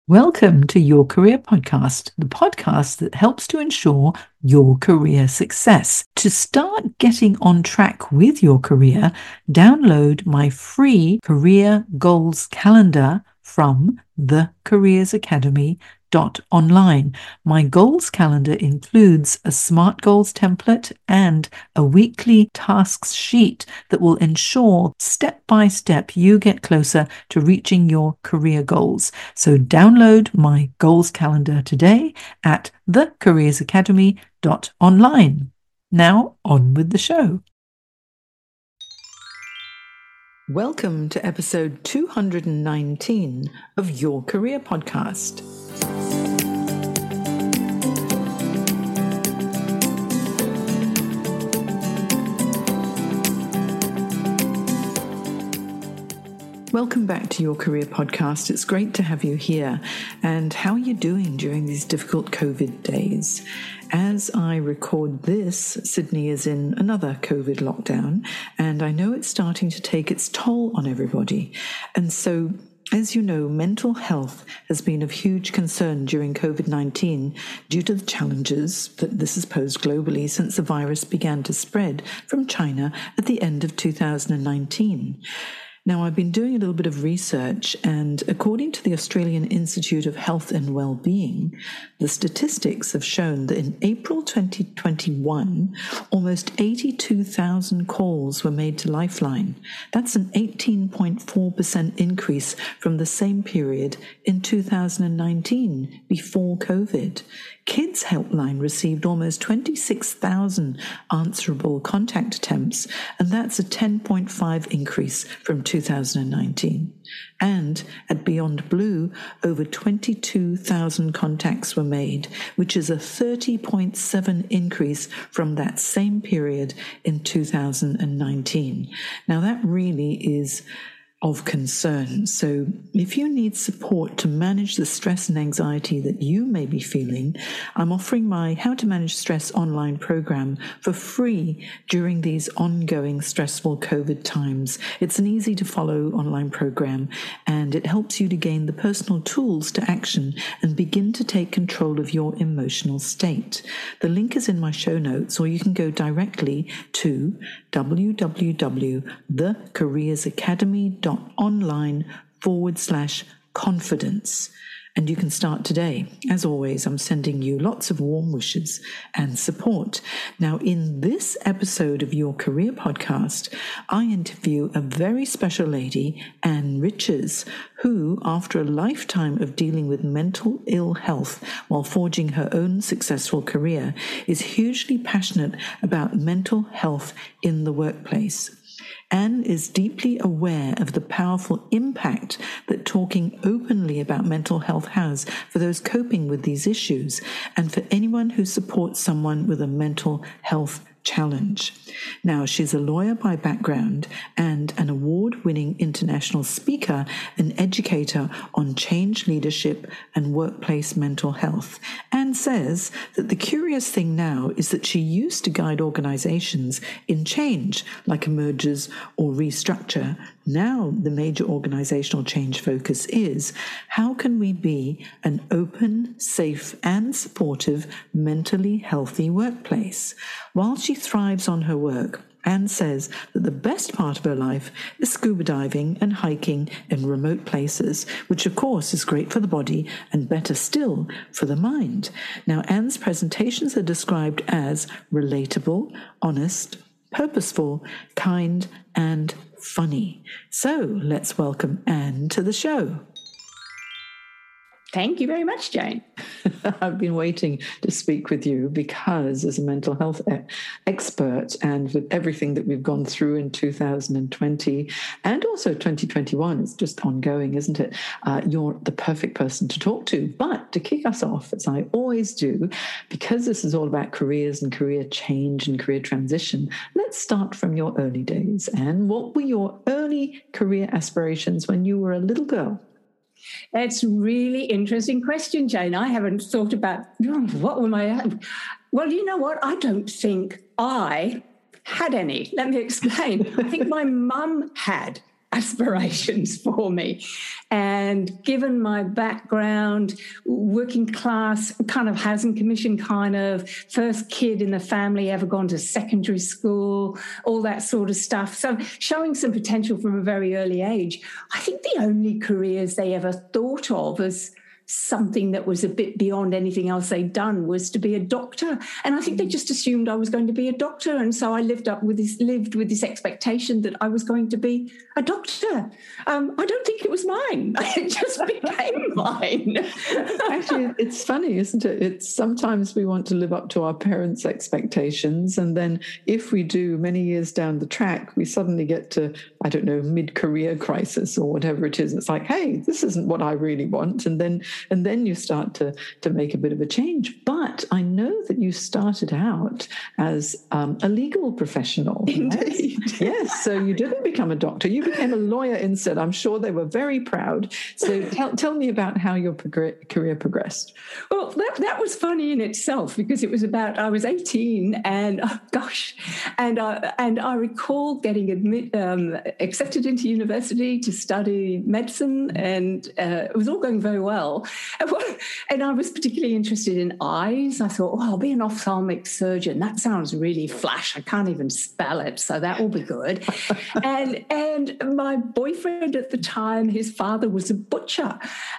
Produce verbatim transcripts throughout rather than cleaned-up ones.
Welcome to Your Career Podcast, the podcast that helps to ensure your career success. To start getting on track with your career, download my free career goals calendar from the careers academy dot online. My goals calendar includes a SMART goals template and a weekly tasks sheet that will ensure step by step you get closer to reaching your career goals. So download my goals calendar today at the careers academy dot online. Now on with the show. Welcome to episode two hundred nineteen of Your Career Podcast. Welcome back to Your Career Podcast. It's great to have you here. And how are you doing during these difficult COVID days? As I record this, Sydney is in another COVID lockdown, and I know it's starting to take its toll on everybody. And so, as you know, mental health has been of huge concern during COVID nineteen due to the challenges that this has posed globally since the virus began to spread from China at the end of two thousand nineteen. Now, I've been doing a little bit of research, and according to the Australian Institute of Health and Wellbeing, the statistics have shown that in April twenty twenty-one, almost eighty-two thousand calls were made to Lifeline. That's an eighteen point four percent increase from the same period in two thousand nineteen, before COVID. Kids Helpline received almost twenty-six thousand answerable contact attempts, and that's a ten point five increase from two thousand nineteen. And at Beyond Blue, over twenty-two thousand contacts were made, which is a thirty point seven increase from that same period in two thousand nineteen. Now, that really is of concern. So if you need support to manage the stress and anxiety that you may be feeling, I'm offering my How to Manage Stress online program for free during these ongoing stressful COVID times. It's an easy to follow online program, and it helps you to gain the personal tools to action and begin to take control of your emotional state. The link is in my show notes, or you can go directly to w w w dot the careers academy dot online forward slash confidence. And you can start today. As always, I'm sending you lots of warm wishes and support. Now, in this episode of Your Career Podcast, I interview a very special lady, Anne Riches, who, after a lifetime of dealing with mental ill health while forging her own successful career, is hugely passionate about mental health in the workplace. Anne is deeply aware of the powerful impact that talking openly about mental health has for those coping with these issues and for anyone who supports someone with a mental health challenge. Now, she's a lawyer by background and an award-winning international speaker and educator on change leadership and workplace mental health, and says that the curious thing now is that she used to guide organizations in change, like mergers or restructure. Now, the major organizational change focus is, how can we be an open, safe, and supportive, mentally healthy workplace? While she thrives on her work, Anne says that the best part of her life is scuba diving and hiking in remote places, which of course is great for the body and better still for the mind. Now, Anne's presentations are described as relatable, honest, purposeful, kind, and funny. So let's welcome Anne to the show. Thank you very much, Jane. I've been waiting to speak with you because, as a mental health e- expert, and with everything that we've gone through in two thousand twenty and also twenty twenty-one, it's just ongoing, isn't it? Uh, you're the perfect person to talk to. But to kick us off, as I always do, because this is all about careers and career change and career transition, let's start from your early days. And what were your early career aspirations when you were a little girl? That's a really interesting question, Jane. I haven't thought about, oh, what were my... Well, you know what? I don't think I had any. Let me explain. I think my mum had. aspirations for me. And given my background, working class, kind of housing commission kind of, first kid in the family ever gone to secondary school, all that sort of stuff. So showing some potential from a very early age. I think the only careers they ever thought of as something that was a bit beyond anything else they'd done was to be a doctor. And I think they just assumed I was going to be a doctor. And so I lived up with this, lived with this expectation that I was going to be a doctor. Um, I don't think it was mine. It just became mine. Actually, it's funny, isn't it? It's sometimes we want to live up to our parents' expectations. And then if we do, many years down the track, we suddenly get to, I don't know, mid-career crisis or whatever it is. It's like, hey, this isn't what I really want. And then And then you start to, to make a bit of a change. But I know that you started out as um, a legal professional. Indeed. Yes. Yes. So you didn't become a doctor. You became a lawyer instead. I'm sure they were very proud. So tell, tell me about how your prog- career progressed. Well, that, that was funny in itself because it was about, I was eighteen and, oh gosh, and I, and I recall getting admit, um, accepted into university to study medicine, and uh, it was all going very well. And I was particularly interested in eyes. I thought, oh, I'll be an ophthalmic surgeon. That sounds really flash. I can't even spell it, so that will be good. and and my boyfriend at the time, his father was a butcher.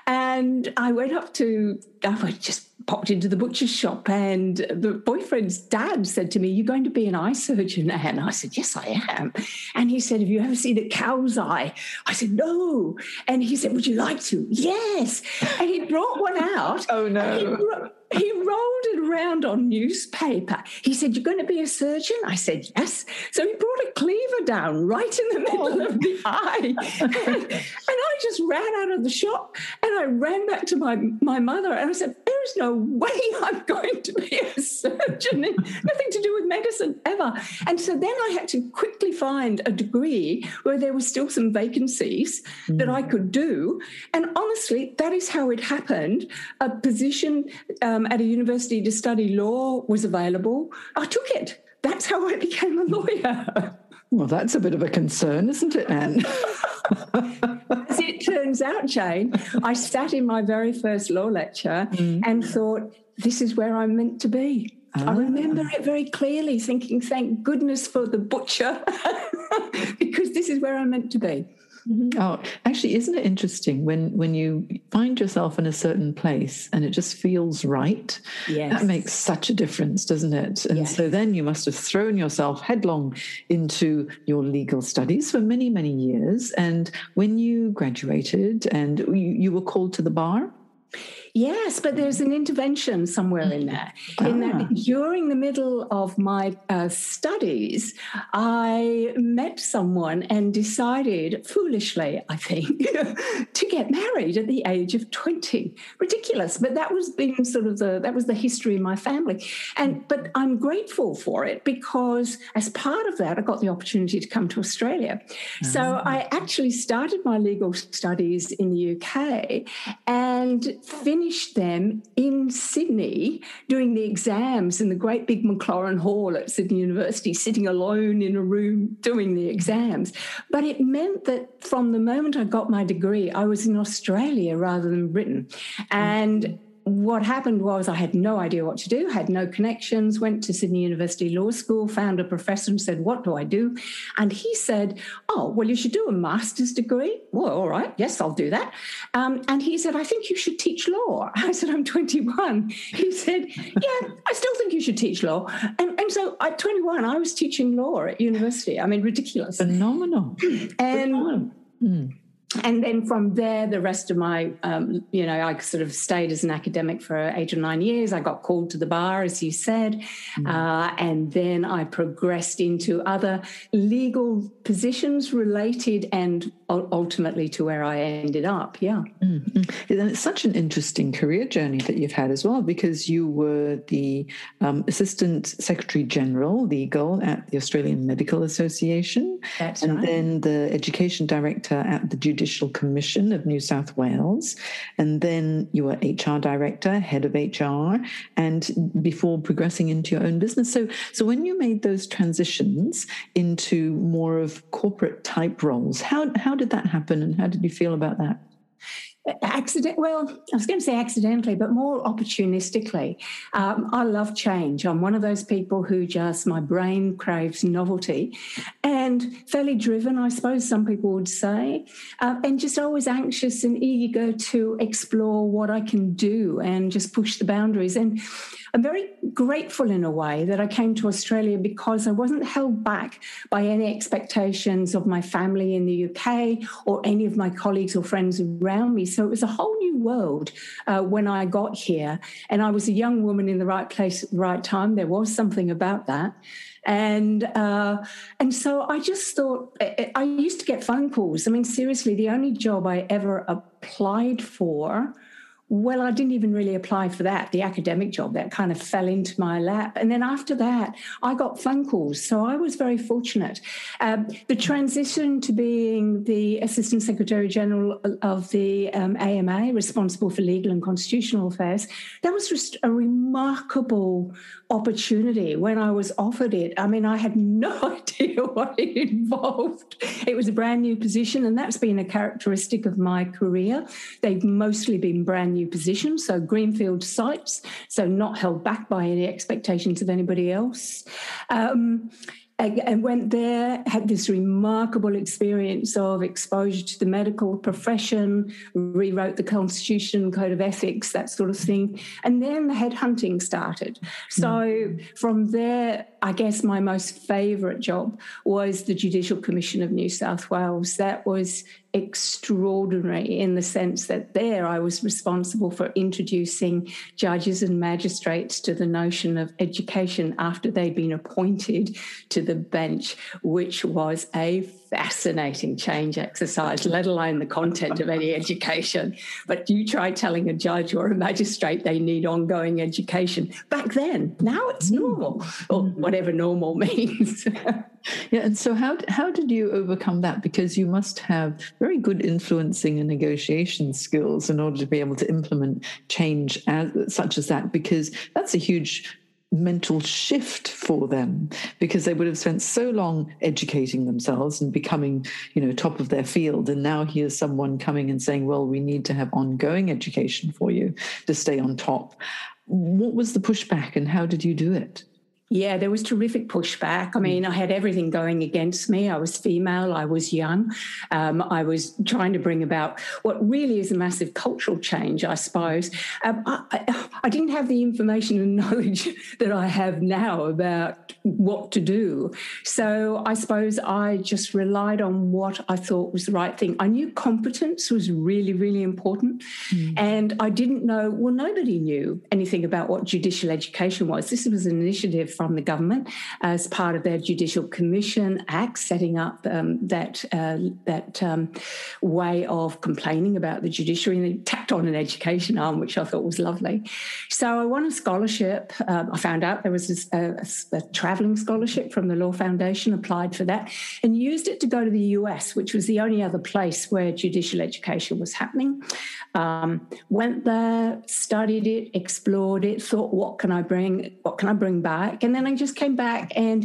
And I went up to, I just popped into the butcher's shop, and the boyfriend's dad said to me, "You're going to be an eye surgeon, Anne?" I said, "Yes, I am." And he said, "Have you ever seen a cow's eye?" I said, "No." And he said, "Would you like to?" "Yes." And he brought one out. Oh, no. He, ro- he rolled it around on newspaper. He said, "You're going to be a surgeon?" I said, "Yes." So he brought a cleaver down right in the middle oh. of the eye. and, and I just ran out of the shop, and I ran back to my, my mother, and I said, "There is no way I'm going to be a surgeon. Nothing to do with medicine ever." And so then I had to quickly find a degree where there were still some vacancies mm. that I could do. And honestly, that is how it happened. A position um, at a university to study law was available. I took it. That's how I became a lawyer. Well, that's a bit of a concern, isn't it, Anne? As it turns out, Jane, I sat in my very first law lecture mm. and thought, this is where I'm meant to be. Ah. I remember it very clearly, thinking, thank goodness for the butcher, because this is where I'm meant to be. Mm-hmm. Oh, actually, isn't it interesting when, when you find yourself in a certain place and it just feels right? Yes. That makes such a difference, doesn't it? And yes. so then you must have thrown yourself headlong into your legal studies for many, many years. And when you graduated and you, you were called to the bar? Yes, but there's an intervention somewhere in there. In ah. that during the middle of my uh, studies, I met someone and decided, foolishly, I think, to get married at the age of twenty. Ridiculous, but that was been sort of the that was the history in my family. And but I'm grateful for it because as part of that, I got the opportunity to come to Australia. Ah. So I actually started my legal studies in the U K and finished Finished them in Sydney doing the exams in the great big Maclaurin Hall at Sydney University, sitting alone in a room doing the exams. But it meant that from the moment I got my degree, I was in Australia rather than Britain. And what happened was I had no idea what to do, had no connections, went to Sydney University Law School, found a professor and said, "What do I do?" And he said, "Oh, well, you should do a master's degree." Well, all right, yes, I'll do that. Um, and he said, "I think you should teach law." I said, "I'm twenty-one. He said, "Yeah, I still think you should teach law." And, and so at twenty-one, I was teaching law at university. I mean, ridiculous. Phenomenal. And Phenomenal. Mm. And then from there, the rest of my, um, you know, I sort of stayed as an academic for eight or nine years. I got called to the bar, as you said, mm. uh, and then I progressed into other legal positions related and ultimately to where I ended up, yeah. Mm-hmm. And it's such an interesting career journey that you've had as well, because you were the um, Assistant Secretary General Legal at the Australian Medical Association. That's and right. then the Education Director at the Judicial Judicial Commission of New South Wales, and then you were H R director, head of H R, and before progressing into your own business. So, so when you made those transitions into more of corporate type roles, how how did that happen, and how did you feel about that? Accident. Well, I was going to say accidentally, but more opportunistically. Um, I love change. I'm one of those people who just, my brain craves novelty, and fairly driven, I suppose some people would say, uh, and just always anxious and eager to explore what I can do and just push the boundaries. And I'm very grateful in a way that I came to Australia because I wasn't held back by any expectations of my family in the U K or any of my colleagues or friends around me. So it was a whole new world uh, when I got here. And I was a young woman in the right place at the right time. There was something about that. And uh, and so I just thought, I used to get phone calls. I mean, seriously, the only job I ever applied for, well, I didn't even really apply for that, the academic job, that kind of fell into my lap. And then after that, I got phone calls. So I was very fortunate. Um, the transition to being the Assistant Secretary General of the um, A M A, responsible for legal and constitutional affairs, that was just a remarkable opportunity when I was offered it. I mean, I had no idea what it involved. It was a brand new position, and that's been a characteristic of my career. They've mostly been brand new positions, so greenfield sites, so not held back by any expectations of anybody else. Um, and went there, had this remarkable experience of exposure to the medical profession, rewrote the Constitution, Code of Ethics, that sort of thing. And then the headhunting started. So mm. from there, I guess my most favourite job was the Judicial Commission of New South Wales. That was extraordinary in the sense that there I was responsible for introducing judges and magistrates to the notion of education after they'd been appointed to the bench, which was a fascinating change exercise, let alone the content of any education. But you try telling a judge or a magistrate they need ongoing education. Back then, now it's normal, or whatever normal means. Yeah, and so how how did you overcome that? Because you must have very good influencing and negotiation skills in order to be able to implement change as, such as that, because that's a huge mental shift for them, because they would have spent so long educating themselves and becoming, you know, top of their field. And now here's someone coming and saying, well, we need to have ongoing education for you to stay on top. What was the pushback and how did you do it? Yeah, there was terrific pushback. I mean, I had everything going against me. I was female, I was young. Um, I was trying to bring about what really is a massive cultural change, I suppose. Um, I, I, I didn't have the information and knowledge that I have now about what to do. So I suppose I just relied on what I thought was the right thing. I knew competence was really, really important. Mm. And I didn't know, well, nobody knew anything about what judicial education was. This was an initiative from the government as part of their Judicial Commission Act, setting up um, that uh, that um, way of complaining about the judiciary, and they tacked on an education arm, which I thought was lovely. So I won a scholarship. Um, I found out there was this, uh, a, a travelling scholarship from the Law Foundation, applied for that, and used it to go to the U S, which was the only other place where judicial education was happening. Um, went there, studied it, explored it, thought, what can I bring? What can I bring back? And then I just came back, and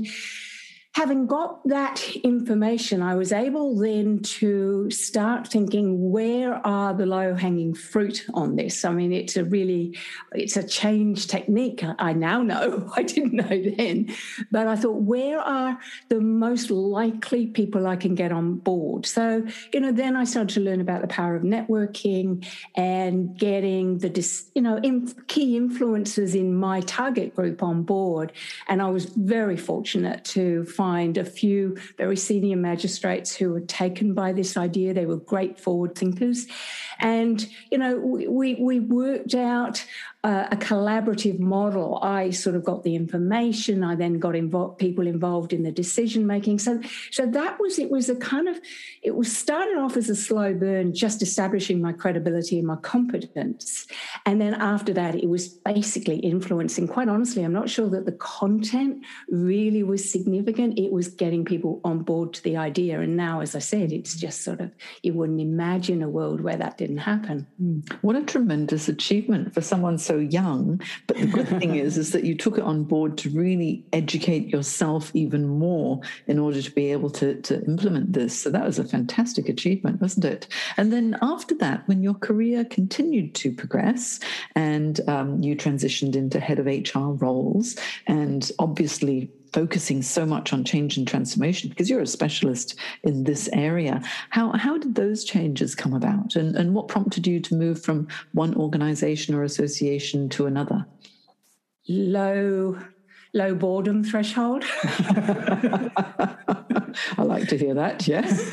having got that information, I was able then to start thinking, where are the low-hanging fruit on this? I mean, it's a really, it's a change technique. I now know, I didn't know then, but I thought, where are the most likely people I can get on board? So, you know, then I started to learn about the power of networking and getting the, you know, key influencers in my target group on board. And I was very fortunate to find a few very senior magistrates who were taken by this idea. They were great forward thinkers. And, you know, we, we worked out uh, a collaborative model. I sort of got the information. I then got involved, people involved in the decision making. So, so that was, it was a kind of, it was started off as a slow burn, just establishing my credibility and my competence. And then after that, it was basically influencing. Quite honestly, I'm not sure that the content really was significant. then it was getting people on board to the idea. And now, as I said, it's just sort of, you wouldn't imagine a world where that didn't happen. What a tremendous achievement for someone so young. But the good thing is, is that you took it on board to really educate yourself even more in order to be able to, to implement this. So that was a fantastic achievement, wasn't it? And then after that, when your career continued to progress and um, you transitioned into head of H R roles, and obviously focusing so much on change and transformation because you're a specialist in this area. How how did those changes come about, and, and what prompted you to move from one organization or association to another? Low, low boredom threshold. I like to hear that, yes.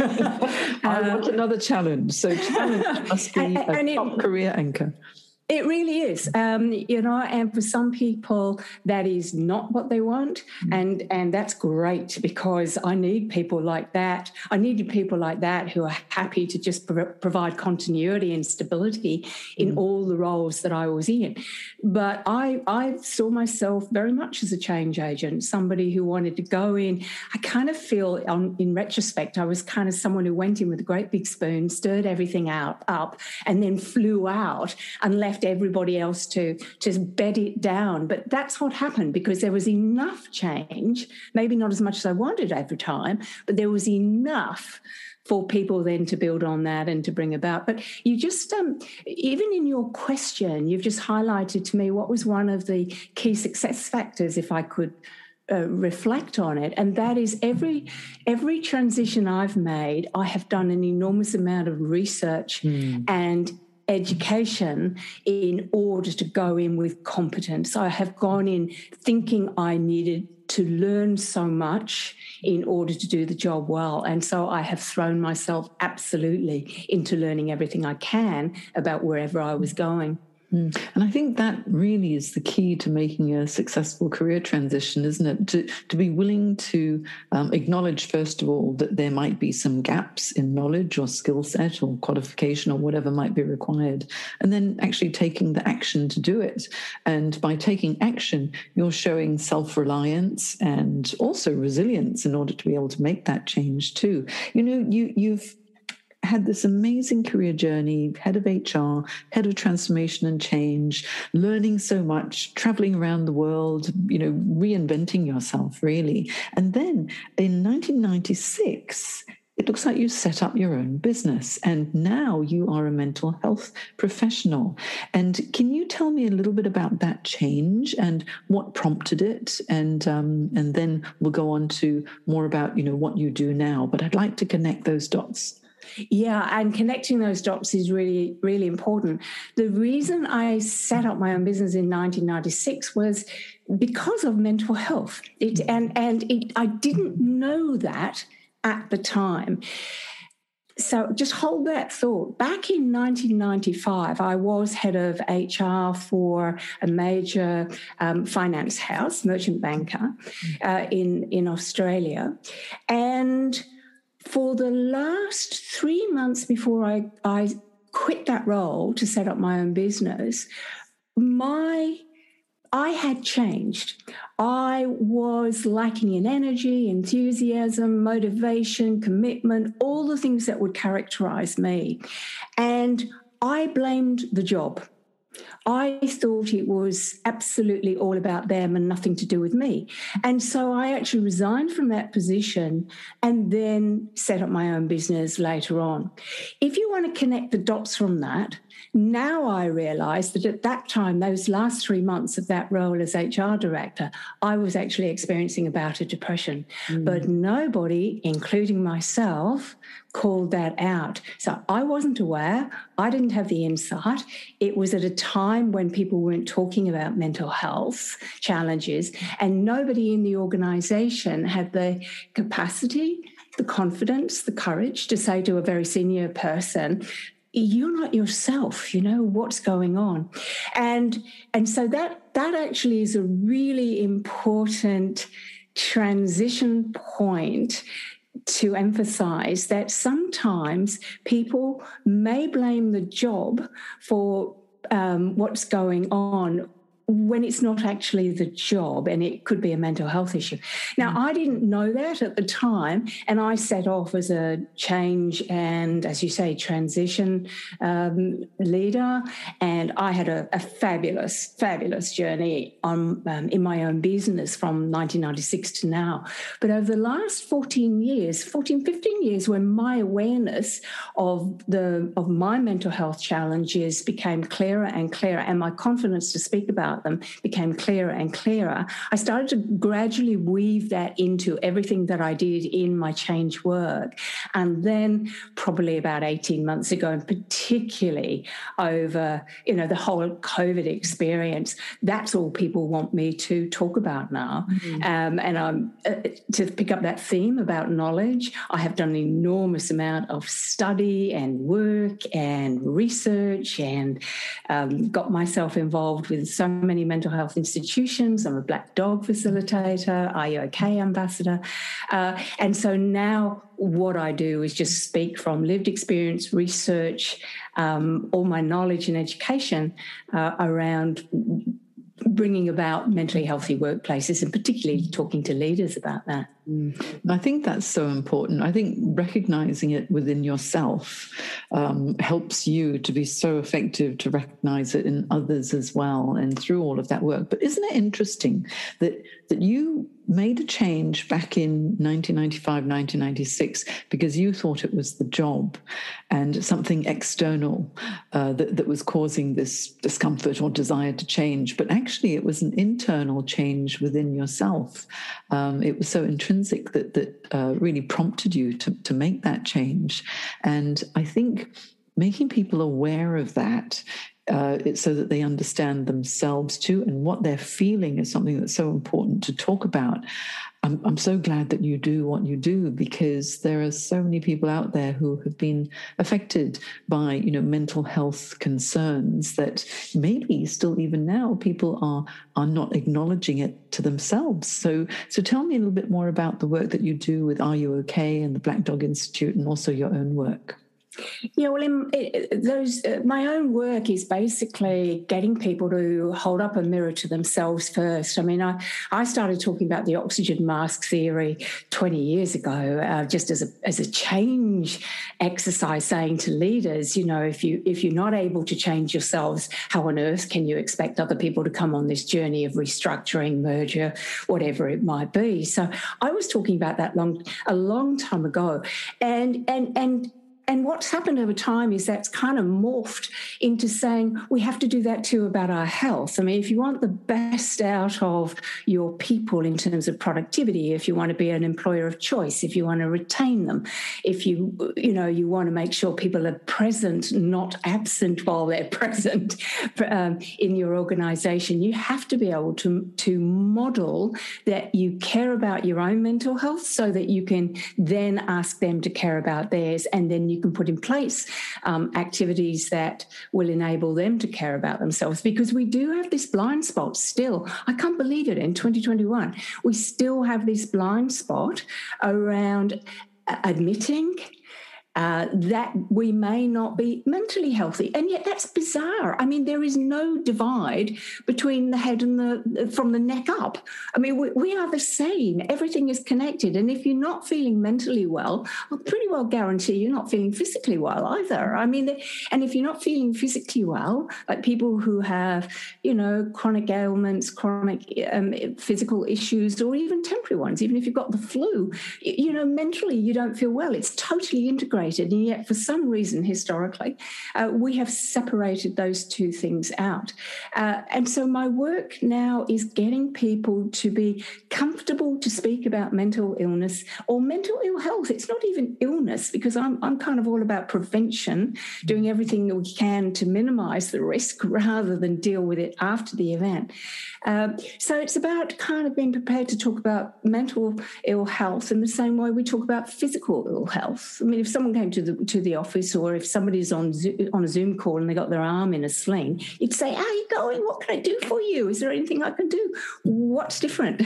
I want another challenge. So challenge must be and, a and top it, career anchor. It really is, um, you know, and for some people that is not what they want, mm. and and that's great because I need people like that. I needed people like that who are happy to just pro- provide continuity and stability in mm. all the roles that I was in. But I I saw myself very much as a change agent, somebody who wanted to go in. I kind of feel, on, in retrospect, I was kind of someone who went in with a great big spoon, stirred everything out up, and then flew out and left everybody else to just bed it down. But that's what happened because there was enough change, maybe not as much as I wanted every time, but there was enough for people then to build on that and to bring about. But you just, um, even in your question, you've just highlighted to me what was one of the key success factors, if I could Uh, reflect on it, and that is every every transition I've made, I have done an enormous amount of research mm. and education in order to go in with competence. I have gone in thinking I needed to learn so much in order to do the job well, and so I have thrown myself absolutely into learning everything I can about wherever I was going. And I think that really is the key to making a successful career transition, isn't it? To to be willing to um, acknowledge, first of all, that there might be some gaps in knowledge or skill set or qualification or whatever might be required, and then actually taking the action to do it. And by taking action, you're showing self-reliance and also resilience in order to be able to make that change too. You know, you you've had this amazing career journey, head of H R, head of transformation and change, learning so much, traveling around the world, you know, reinventing yourself, really. And then in nineteen ninety-six, it looks like you set up your own business, and now you are a mental health professional. And can you tell me a little bit about that change and what prompted it? And um, and then we'll go on to more about, you know, what you do now. But I'd like to connect those dots. Yeah, and connecting those dots is really, really important. The reason I set up my own business in nineteen ninety-six was because of mental health. It, and and it, I didn't know that at the time. So just hold that thought. Back in nineteen ninety-five, I was head of H R for a major um, finance house, merchant banker, uh, in, in Australia. And for the last three months before I, I quit that role to set up my own business, my I had changed. I was lacking in energy, enthusiasm, motivation, commitment, all the things that would characterize me. And I blamed the job. I thought it was absolutely all about them and nothing to do with me. And so I actually resigned from that position and then set up my own business later on. If you want to connect the dots from that, now I realise that at that time, those last three months of that role as H R director, I was actually experiencing a bout of depression. Mm. But nobody, including myself, called that out. So I wasn't aware. I didn't have the insight. It was at a time when people weren't talking about mental health challenges, and nobody in the organisation had the capacity, the confidence, the courage to say to a very senior person, you're not yourself, you know, what's going on? And and so that that actually is a really important transition point to emphasize that sometimes people may blame the job for um, what's going on when it's not actually the job, and it could be a mental health issue. Now, mm. I didn't know that at the time, and I set off as a change and, as you say, transition um, leader, and I had a, a fabulous, fabulous journey on um, in my own business from nineteen ninety-six to now. But over the last fourteen years, fourteen, fifteen years, when my awareness of the of my mental health challenges became clearer and clearer, and my confidence to speak about them became clearer and clearer, I started to gradually weave that into everything that I did in my change work. And then probably about eighteen months ago, and particularly over, you know, the whole COVID experience, that's all people want me to talk about now. Mm-hmm. Um, and I'm, uh, to pick up that theme about knowledge, I have done an enormous amount of study and work and research, and um, got myself involved with so many mental health institutions. I'm a Black Dog facilitator, Are You OK ambassador. Uh, and so now what I do is just speak from lived experience, research, um, all my knowledge and education uh, around bringing about mentally healthy workplaces, and particularly talking to leaders about that. Mm. I think that's so important. I think recognizing it within yourself um, helps you to be so effective to recognize it in others as well, and through all of that work. But isn't it interesting that that you made a change back in nineteen ninety-five, nineteen ninety-six because you thought it was the job and something external uh, that, that was causing this discomfort or desire to change. But actually it was an internal change within yourself. Um, it was so intrinsic that, that uh, really prompted you to, to make that change. And I think making people aware of that Uh, it's so that they understand themselves too, and what they're feeling is something that's so important to talk about. I'm, I'm so glad that you do what you do, because there are so many people out there who have been affected by, you know, mental health concerns that maybe still even now people are are not acknowledging it to themselves. So, so tell me a little bit more about the work that you do with Are You OK and the Black Dog Institute, and also your own work. Yeah, well, in, it, those uh, my own work is basically getting people to hold up a mirror to themselves first. I mean, I, I started talking about the oxygen mask theory twenty years ago, uh, just as a as a change exercise, saying to leaders, you know, if you if you're not able to change yourselves, how on earth can you expect other people to come on this journey of restructuring, merger, whatever it might be? So I was talking about that long a long time ago, and and and. And what's happened over time is that's kind of morphed into saying we have to do that too about our health. I mean, if you want the best out of your people in terms of productivity, if you want to be an employer of choice, if you want to retain them, if you, you know, you want to make sure people are present, not absent while they're present um, in your organisation, you have to be able to, to model that you care about your own mental health so that you can then ask them to care about theirs, and then you you can put in place um, activities that will enable them to care about themselves, because we do have this blind spot still. I can't believe it, in twenty twenty-one, we still have this blind spot around admitting Uh, that we may not be mentally healthy. And yet that's bizarre. I mean, there is no divide between the head and the, from the neck up. I mean, we, we are the same. Everything is connected. And if you're not feeling mentally well, I'll pretty well guarantee you're not feeling physically well either. I mean, and if you're not feeling physically well, like people who have, you know, chronic ailments, chronic um, physical issues, or even temporary ones, even if you've got the flu, you know, mentally you don't feel well. It's totally integrated. And yet, for some reason, historically, uh, we have separated those two things out. Uh, and so my work now is getting people to be comfortable to speak about mental illness or mental ill health. It's not even illness, because I'm, I'm kind of all about prevention, doing everything that we can to minimise the risk rather than deal with it after the event. Um, so it's about kind of being prepared to talk about mental ill health in the same way we talk about physical ill health. I mean, if someone someone came to the to the office, or if somebody's on Zoom, on a Zoom call and they got their arm in a sling, you'd say, "How are you going? What can I do for you? Is there anything I can do? What's different?"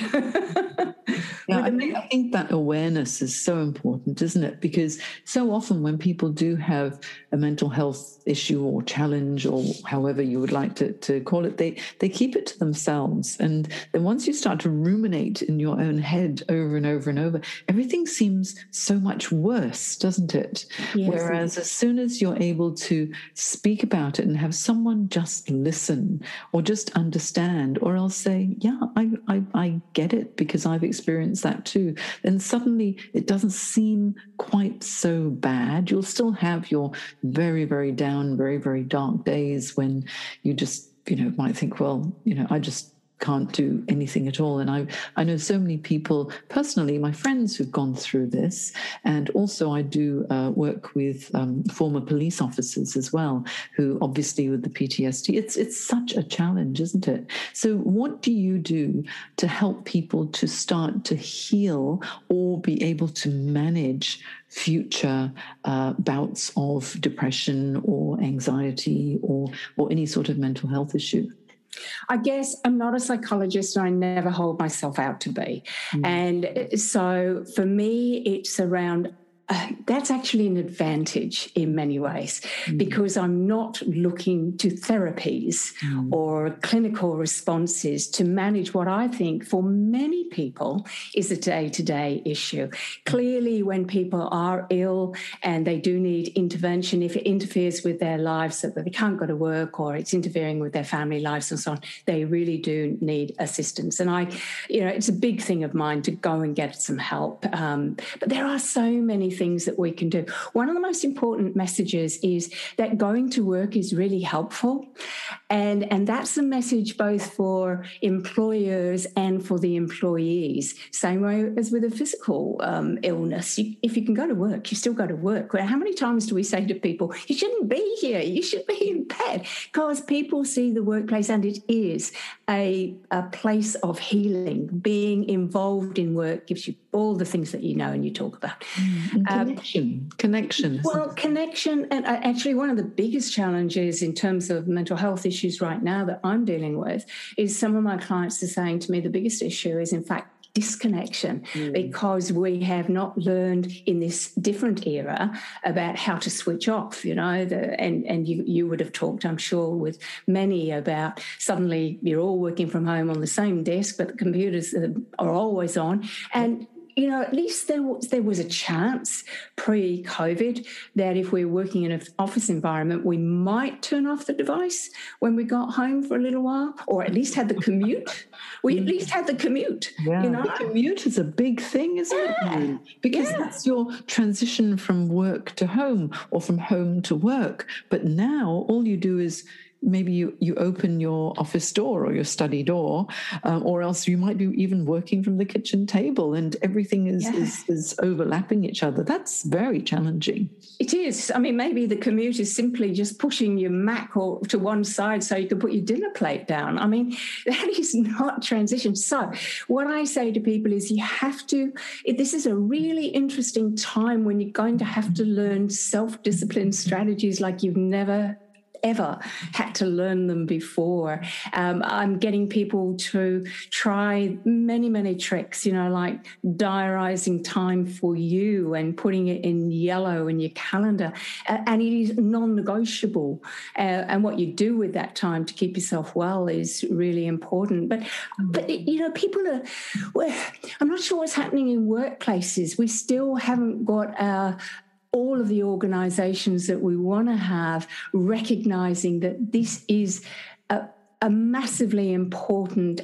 Yeah, I think, I think that awareness is so important, isn't it? Because so often when people do have a mental health issue or challenge, or however you would like to, to call it, they, they keep it to themselves. And then once you start to ruminate in your own head over and over and over, everything seems so much worse, doesn't it? Yes. Whereas as soon as you're able to speak about it and have someone just listen or just understand, or else say, yeah, I, I, I get it because I've experienced that too, then suddenly it doesn't seem quite so bad. You'll still have your very, very down, very, very dark days when you just, you know, might think, well, you know, I just can't do anything at all. And I I know so many people personally, my friends who've gone through this, and also I do uh, work with um, former police officers as well, who obviously with the P T S D, it's it's such a challenge, isn't it? So what do you do to help people to start to heal or be able to manage future uh, bouts of depression or anxiety or or any sort of mental health issue? I guess I'm not a psychologist, and I never hold myself out to be. Mm. And so for me, it's around Uh, that's actually an advantage in many ways, mm. because I'm not looking to therapies mm. or clinical responses to manage what I think for many people is a day-to-day issue. Clearly, when people are ill and they do need intervention, if it interferes with their lives so that they can't go to work, or it's interfering with their family lives and so on, they really do need assistance. And I, you know, it's a big thing of mine to go and get some help. Um, but there are so many things that we can do. One of the most important messages is that going to work is really helpful. And, and that's a message both for employers and for the employees. Same way as with a physical um, illness. You, if you can go to work, you still go to work. How many times do we say to people, you shouldn't be here, you should be in bed? Because people see the workplace, and it is a, a place of healing. Being involved in work gives you all the things that you know and you talk about. Mm, connection, um, connection. Well, connection, and actually one of the biggest challenges in terms of mental health issues right now that I'm dealing with is some of my clients are saying to me the biggest issue is, in fact, disconnection, mm. because we have not learned in this different era about how to switch off, you know, the, and, and you, you would have talked, I'm sure, with many about suddenly you're all working from home on the same desk, but the computers are always on. And you know, at least there was, there was a chance pre-COVID that if we were working in an office environment, we might turn off the device when we got home for a little while, or at least had the commute. We at least had the commute. Yeah, you know? The commute is a big thing, isn't yeah. it? Because yeah. that's your transition from work to home or from home to work. But now all you do is maybe you, you open your office door or your study door, um, or else you might be even working from the kitchen table, and everything is, yeah. is, is overlapping each other. That's very challenging. It is. I mean, maybe the commute is simply just pushing your Mac or to one side so you can put your dinner plate down. I mean, that is not transition. So what I say to people is you have to, this is a really interesting time when you're going to have to learn self-discipline strategies like you've never ever had to learn them before. Um, I'm getting people to try many, many tricks, you know, like diarising time for you and putting it in yellow in your calendar. Uh, and it is non-negotiable. Uh, and what you do with that time to keep yourself well is really important. But, but you know, people are, well, I'm not sure what's happening in workplaces. We still haven't got our all of the organisations that we want to have recognising that this is a, a massively important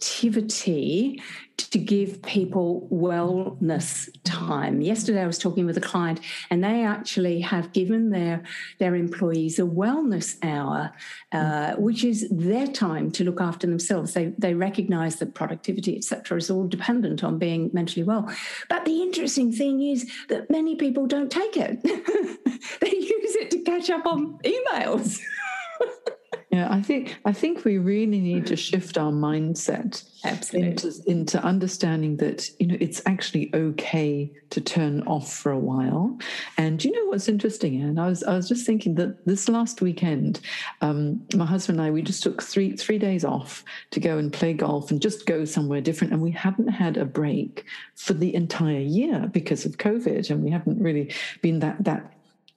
activity to give people wellness time. Yesterday I was talking with a client, and they actually have given their, their employees a wellness hour, uh, which is their time to look after themselves. They, they recognise that productivity, et cetera, is all dependent on being mentally well. But the interesting thing is that many people don't take it. They use it to catch up on emails. Yeah, I think I think we really need to shift our mindset Absolutely. into, into understanding that, you know, it's actually okay to turn off for a while. And you know what's interesting, Anne? I was I was just thinking that this last weekend, um, my husband and I, we just took three three days off to go and play golf and just go somewhere different. And we haven't had a break for the entire year because of COVID, and we haven't really been that that.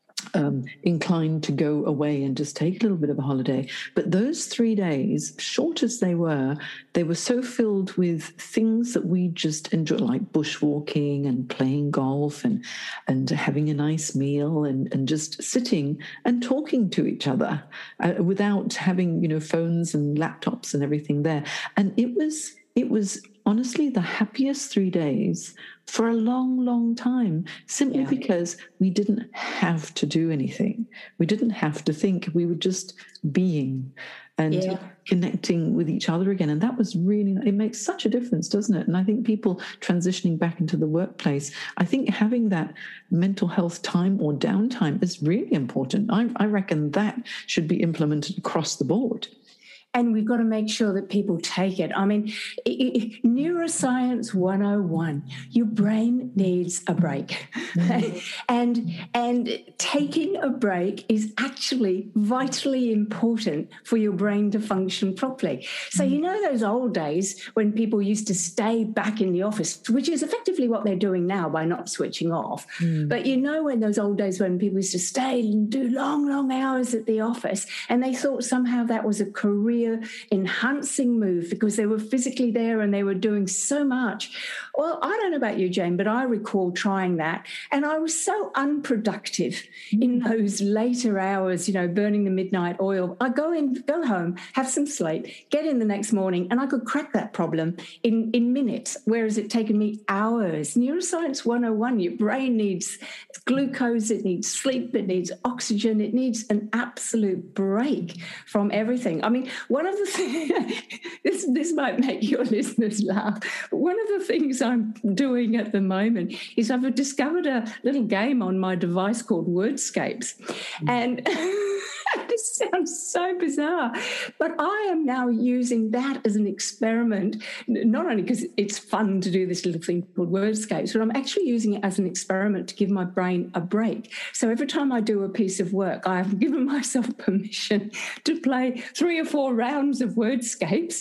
Um, inclined to go away and just take a little bit of a holiday. But those three days, short as they were, they were so filled with things that we just enjoyed, like bushwalking and playing golf and and having a nice meal and, and just sitting and talking to each other uh, without having, you know, phones and laptops and everything there. And it was it was honestly the happiest three days for a long, long time, simply yeah. because we didn't have to do anything. We didn't have to think. We were just being and yeah. connecting with each other again. And that was really, it makes such a difference, doesn't it? And I think people transitioning back into the workplace, I think having that mental health time or downtime is really important. I, I reckon that should be implemented across the board. And we've got to make sure that people take it. I mean, it, it, Neuroscience one oh one, your brain needs a break. Mm. and, and taking a break is actually vitally important for your brain to function properly. So mm. you know those old days when people used to stay back in the office, which is effectively what they're doing now by not switching off. Mm. But you know when those old days when people used to stay and do long, long hours at the office, and they thought somehow that was a career enhancing move because they were physically there and they were doing so much. Well, I don't know about you, Jane, but I recall trying that, and I was so unproductive mm. in those later hours, you know, burning the midnight oil. I go in, go home, have some sleep, get in the next morning, and I could crack that problem in, in minutes, whereas it taken me hours. Neuroscience one oh one, your brain needs glucose, it needs sleep, it needs oxygen, it needs an absolute break from everything. I mean, one of the things, this, this might make your listeners laugh, but one of the things I'm doing at the moment is I've discovered a little game on my device called Wordscapes. Mm. And this sounds so bizarre, but I am now using that as an experiment, not only because it's fun to do this little thing called Wordscapes, but I'm actually using it as an experiment to give my brain a break. So every time I do a piece of work, I've given myself permission to play three or four rounds of Wordscapes,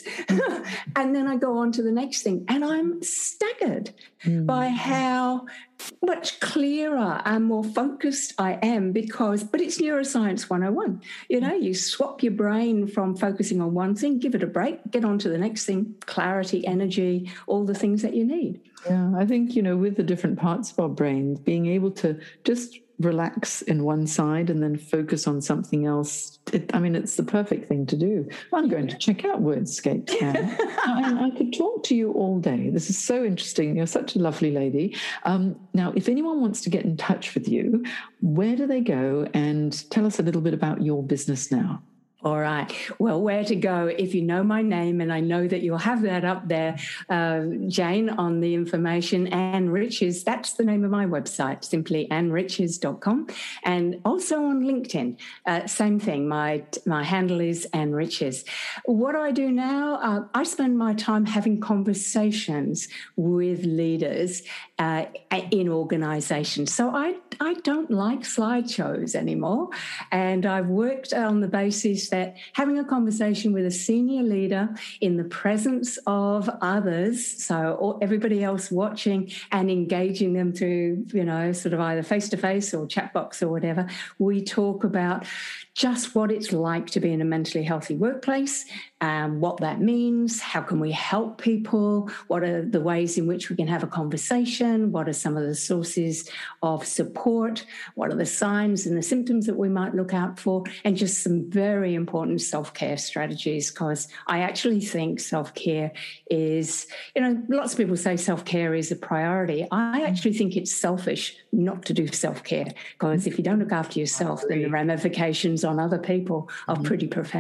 and then I go on to the next thing. And I'm staggered mm. by how much clearer and more focused I am because, but it's Neuroscience one oh one. You know, you swap your brain from focusing on one thing, give it a break, get on to the next thing, clarity, energy, all the things that you need. Yeah, I think, you know, with the different parts of our brain, being able to just relax in one side and then focus on something else. It, I mean, it's the perfect thing to do. I'm going to check out Wordscapes now. I, I could talk to you all day. This is so interesting. You're such a lovely lady. Um, now, if anyone wants to get in touch with you, where do they go? And tell us a little bit about your business now. All right. Well, where to go? If you know my name, and I know that you'll have that up there, uh, Jane, on the information, Anne Riches, that's the name of my website, simply anne riches dot com. And also on LinkedIn, uh, same thing. My my handle is Anne Riches. What do I do now? Uh, I spend my time having conversations with leaders uh, in organisations. So I, I don't like slideshows anymore. And I've worked on the basis that having a conversation with a senior leader in the presence of others, so everybody else watching, and engaging them through, you know, sort of either face-to-face or chat box or whatever, we talk about just what it's like to be in a mentally healthy workplace, um, what that means, how can we help people, what are the ways in which we can have a conversation, what are some of the sources of support, what are the signs and the symptoms that we might look out for, and just some very important self-care strategies, because I actually think self-care is, you know, lots of people say self-care is a priority. I actually think it's selfish not to do self-care, because if you don't look after yourself, then the ramifications on other people are pretty profound.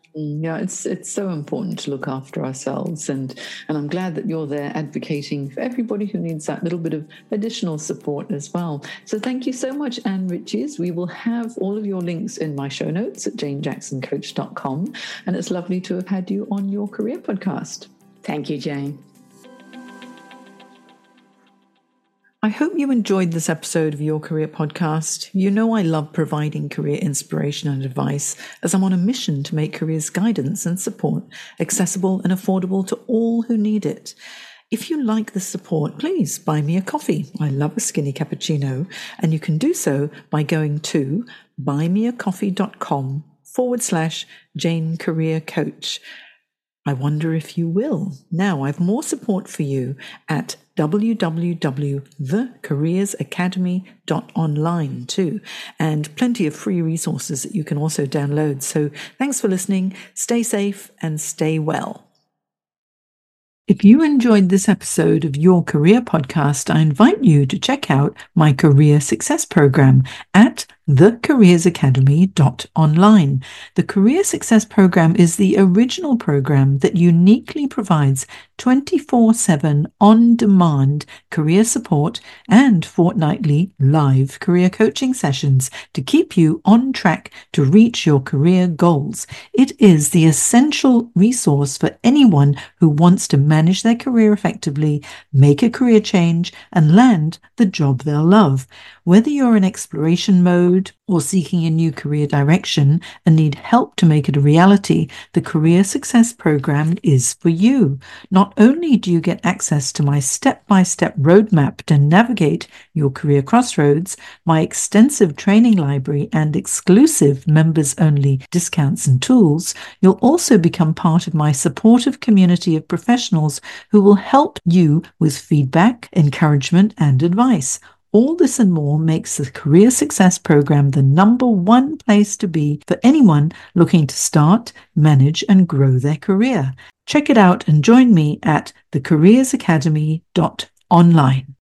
Yeah, it's it's so important to look after ourselves, and and I'm glad that you're there advocating for everybody who needs that little bit of additional support as well. So thank you so much, Anne Riches. We will have all of your links in my show notes at jane jackson coach dot com, and it's lovely to have had you on Your Career Podcast. Thank you, Jane. I hope you enjoyed this episode of Your Career Podcast. You know I love providing career inspiration and advice, as I'm on a mission to make careers guidance and support accessible and affordable to all who need it. If you like the support, please buy me a coffee. I love a skinny cappuccino, and you can do so by going to buymeacoffee.com forward slash Jane Career Coach. I wonder if you will. Now I've more support for you at w w w dot the careers academy dot online too, and plenty of free resources that you can also download. So thanks for listening. Stay safe and stay well. If you enjoyed this episode of Your Career Podcast, I invite you to check out my Career Success Program at the careers academy dot online. The Career Success Program is the original program that uniquely provides twenty-four seven on-demand career support and fortnightly live career coaching sessions to keep you on track to reach your career goals. It is the essential resource for anyone who wants to manage their career effectively, make a career change, and land the job they'll love. Whether you're in exploration mode or seeking a new career direction and need help to make it a reality, the Career Success Program is for you. Not only do you get access to my step-by-step roadmap to navigate your career crossroads, my extensive training library and exclusive members-only discounts and tools, you'll also become part of my supportive community of professionals who will help you with feedback, encouragement, and advice. All this and more makes the Career Success Program the number one place to be for anyone looking to start, manage, and grow their career. Check it out and join me at the careers academy dot online.